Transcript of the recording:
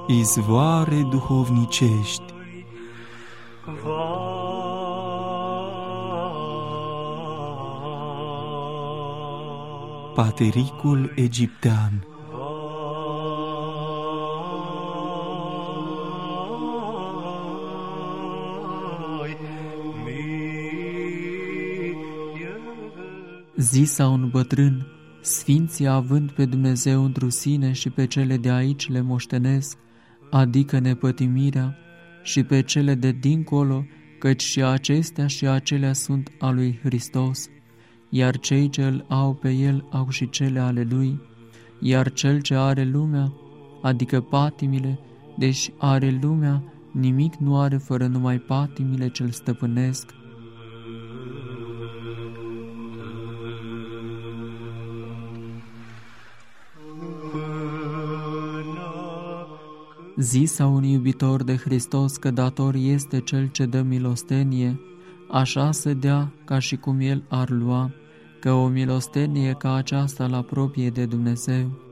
izvoare duhovnicești, Patericul egiptean. Zisa un bătrân: sfinții, având pe Dumnezeu întru sine și pe cele de aici le moștenesc, adică nepătimirea, și pe cele de dincolo, căci și acestea și acelea sunt a lui Hristos, iar cei ce îl au pe el au și cele ale lui, iar cel ce are lumea, adică patimile, deși are lumea, nimic nu are fără numai patimile ce-l stăpânesc. Zisa un iubitor de Hristos că dator este cel ce dă milostenie, așa să dea ca și cum el ar lua, că o milostenie ca aceasta îl apropie de Dumnezeu.